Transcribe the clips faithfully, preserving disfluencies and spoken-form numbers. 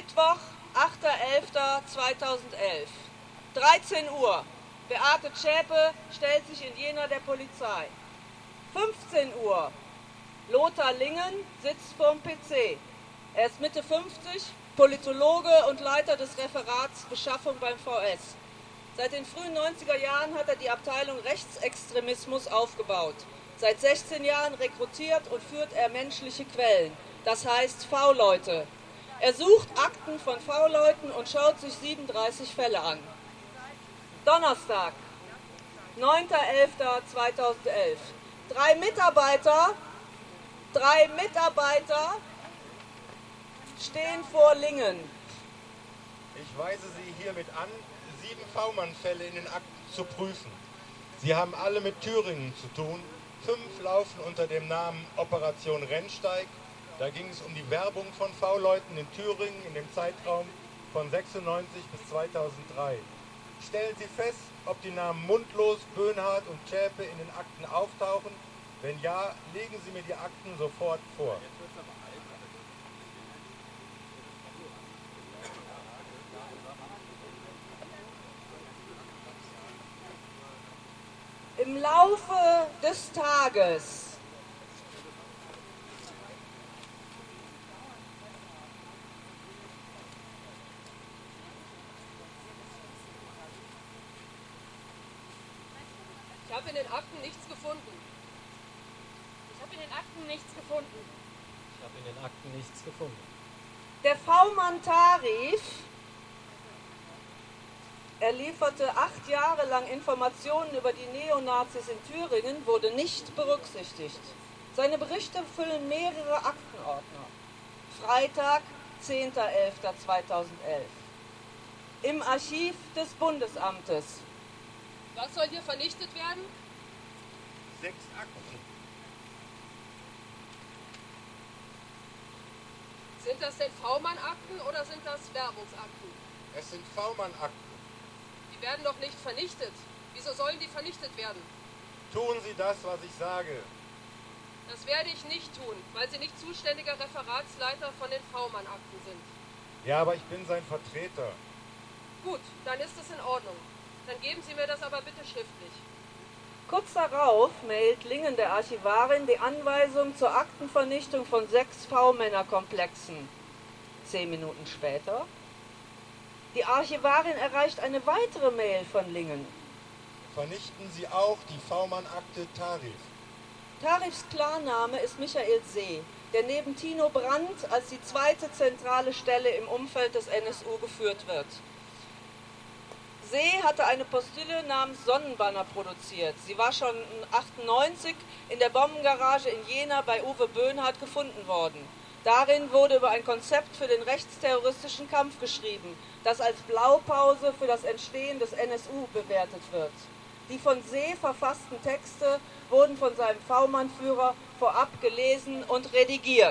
Mittwoch, achter elfter zweitausendelf, dreizehn Uhr. Beate Zschäpe stellt sich in Jena der Polizei. fünfzehn Uhr. Lothar Lingen sitzt vorm P C. Er ist Mitte fünfzig, Politologe und Leiter des Referats Beschaffung beim V S. Seit den frühen neunziger Jahren hat er die Abteilung Rechtsextremismus aufgebaut. Seit sechzehn Jahren rekrutiert und führt er menschliche Quellen, das heißt V-Leute. Er sucht Akten von V-Leuten und schaut sich siebenunddreißig Fälle an. Donnerstag, neunter elfter zweitausendelf. Drei Mitarbeiter, drei Mitarbeiter stehen vor Lingen. Ich weise Sie hiermit an, sieben V-Mann-Fälle in den Akten zu prüfen. Sie haben alle mit Thüringen zu tun. Fünf laufen unter dem Namen Operation Rennsteig. Da ging es um die Werbung von V-Leuten in Thüringen in dem Zeitraum von sechsundneunzig bis zweitausenddrei. Stellen Sie fest, ob die Namen Mundlos, Böhnhardt und Zschäpe in den Akten auftauchen. Wenn ja, legen Sie mir die Akten sofort vor. Im Laufe des Tages Ich habe in den Akten nichts gefunden. Ich habe in den Akten nichts gefunden. Ich habe in den Akten nichts gefunden. Der V-Mann-Tarif, er lieferte acht Jahre lang Informationen über die Neonazis in Thüringen, wurde nicht berücksichtigt. Seine Berichte füllen mehrere Aktenordner. Freitag, zehnter elfter zweitausendelf. Im Archiv des Bundesamtes. Was soll hier vernichtet werden? Sechs Akten. Sind das denn V-Mann-Akten oder sind das Werbungsakten? Es sind V-Mann-Akten. Die werden doch nicht vernichtet. Wieso sollen die vernichtet werden? Tun Sie das, was ich sage. Das werde ich nicht tun, weil Sie nicht zuständiger Referatsleiter von den V-Mann-Akten sind. Ja, aber ich bin sein Vertreter. Gut, dann ist es in Ordnung. Dann geben Sie mir das aber bitte schriftlich. Kurz darauf mailt Lingen der Archivarin die Anweisung zur Aktenvernichtung von sechs V-Männerkomplexen. Zehn Minuten später. Die Archivarin erreicht eine weitere Mail von Lingen. Vernichten Sie auch die V-Mann-Akte Tarif. Tarifs Klarname ist Michael See, der neben Tino Brandt als die zweite zentrale Stelle im Umfeld des N S U geführt wird. See hatte eine Postille namens Sonnenbanner produziert. Sie war schon achtundneunzig in der Bombengarage in Jena bei Uwe Böhnhardt gefunden worden. Darin wurde über ein Konzept für den rechtsterroristischen Kampf geschrieben, das als Blaupause für das Entstehen des N S U bewertet wird. Die von See verfassten Texte wurden von seinem V-Mann-Führer vorab gelesen und redigiert.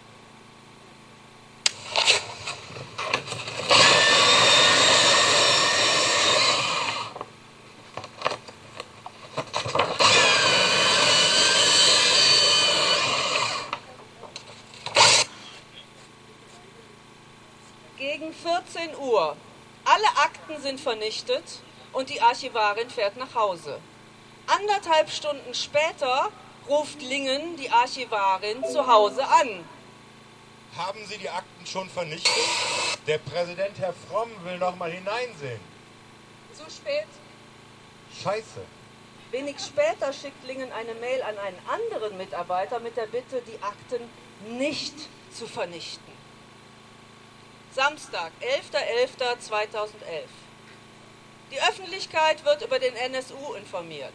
Gegen vierzehn Uhr. Alle Akten sind vernichtet und die Archivarin fährt nach Hause. Anderthalb Stunden später ruft Lingen die Archivarin zu Hause an. Haben Sie die Akten schon vernichtet? Der Präsident, Herr Fromm, will noch mal hineinsehen. Zu spät. Scheiße. Wenig später schickt Lingen eine Mail an einen anderen Mitarbeiter mit der Bitte, die Akten nicht zu vernichten. Samstag, elfter elfter zweitausendelf. Die Öffentlichkeit wird über den N S U informiert.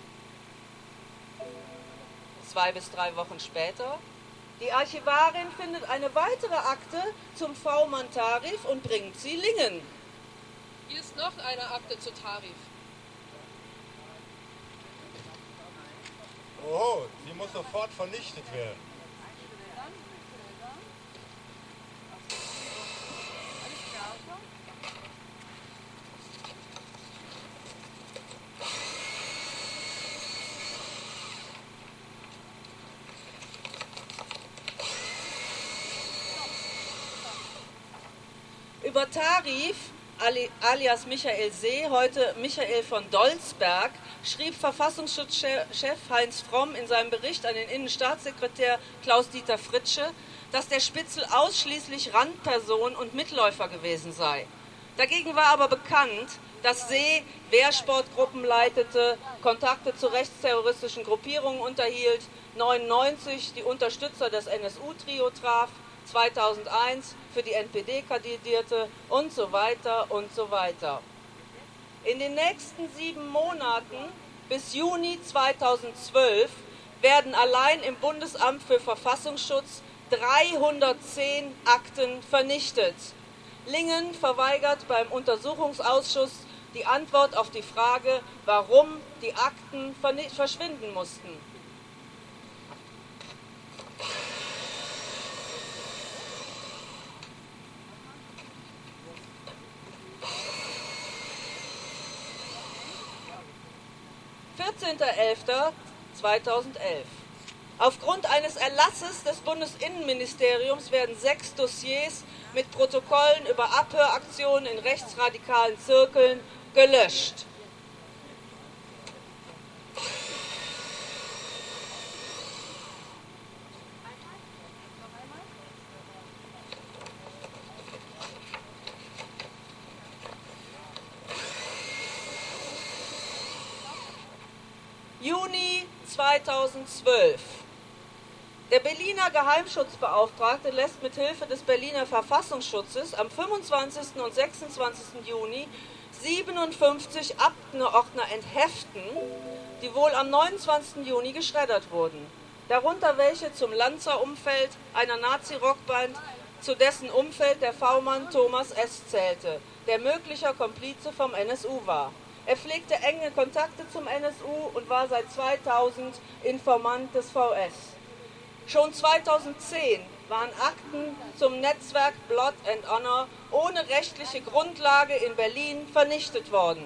Zwei bis drei Wochen später. Die Archivarin findet eine weitere Akte zum V-Mann-Tarif und bringt sie Lingen. Hier ist noch eine Akte zu Tarif. Oh, sie muss sofort vernichtet werden. Über Tarif, alias Michael See, heute Michael von Dolzberg, schrieb Verfassungsschutzchef Heinz Fromm in seinem Bericht an den Innenstaatssekretär Klaus-Dieter Fritsche, dass der Spitzel ausschließlich Randperson und Mitläufer gewesen sei. Dagegen war aber bekannt, dass See Wehrsportgruppen leitete, Kontakte zu rechtsterroristischen Gruppierungen unterhielt, neunundneunzig die Unterstützer des N S U-Trio traf, zweitausendeins für die N P D kandidierte und so weiter und so weiter. In den nächsten sieben Monaten bis Juni zweitausendzwölf werden allein im Bundesamt für Verfassungsschutz dreihundertzehn Akten vernichtet. Lingen verweigert beim Untersuchungsausschuss die Antwort auf die Frage, warum die Akten verschwinden mussten. vierzehnter elfter zweitausendelf. Aufgrund eines Erlasses des Bundesinnenministeriums werden sechs Dossiers mit Protokollen über Abhöraktionen in rechtsradikalen Zirkeln gelöscht. Juni zweitausendzwölf. Der Berliner Geheimschutzbeauftragte lässt mit Hilfe des Berliner Verfassungsschutzes am fünfundzwanzigsten und sechsundzwanzigsten Juni siebenundfünfzig Aktenordner entheften, die wohl am neunundzwanzigsten Juni geschreddert wurden. Darunter welche zum Lanzer-Umfeld einer Nazi-Rockband, zu dessen Umfeld der V-Mann Thomas S. zählte, der möglicher Komplize vom N S U war. Er pflegte enge Kontakte zum N S U und war seit zweitausend Informant des V S. Schon zweitausendzehn waren Akten zum Netzwerk Blood and Honor ohne rechtliche Grundlage in Berlin vernichtet worden.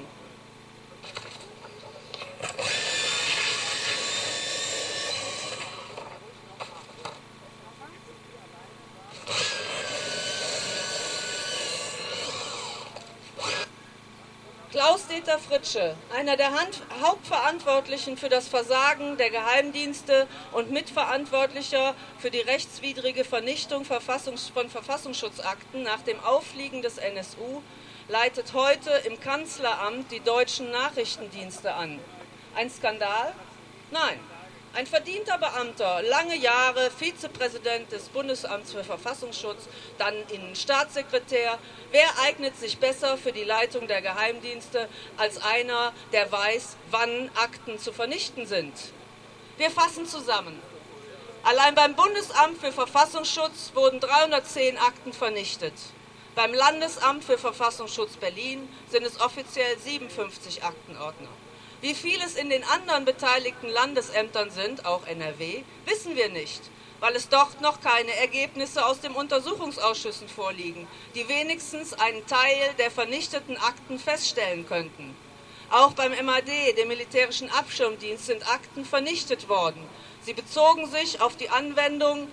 Klaus-Dieter Fritsche, einer der Hand Hauptverantwortlichen für das Versagen der Geheimdienste und Mitverantwortlicher für die rechtswidrige Vernichtung Verfassungs von Verfassungsschutzakten nach dem Auffliegen des N S U, leitet heute im Kanzleramt die deutschen Nachrichtendienste an. Ein Skandal? Nein. Ein verdienter Beamter, lange Jahre Vizepräsident des Bundesamts für Verfassungsschutz, dann Innenstaatssekretär. Wer eignet sich besser für die Leitung der Geheimdienste als einer, der weiß, wann Akten zu vernichten sind? Wir fassen zusammen. Allein beim Bundesamt für Verfassungsschutz wurden dreihundertzehn Akten vernichtet. Beim Landesamt für Verfassungsschutz Berlin sind es offiziell siebenundfünfzig Aktenordner. Wie viel es in den anderen beteiligten Landesämtern sind, auch N R W, wissen wir nicht, weil es dort noch keine Ergebnisse aus den Untersuchungsausschüssen vorliegen, die wenigstens einen Teil der vernichteten Akten feststellen könnten. Auch beim M A D, dem Militärischen Abschirmdienst, sind Akten vernichtet worden. Sie bezogen sich auf die Anwendung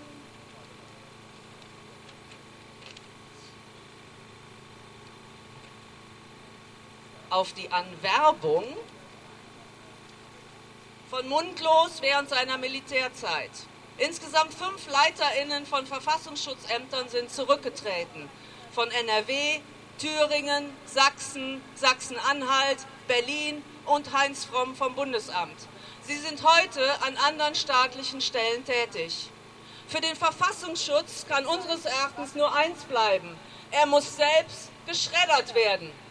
auf die Anwerbung von Mundlos während seiner Militärzeit. Insgesamt fünf LeiterInnen von Verfassungsschutzämtern sind zurückgetreten. Von N R W, Thüringen, Sachsen, Sachsen-Anhalt, Berlin und Heinz Fromm vom Bundesamt. Sie sind heute an anderen staatlichen Stellen tätig. Für den Verfassungsschutz kann unseres Erachtens nur eins bleiben. Er muss selbst geschreddert werden.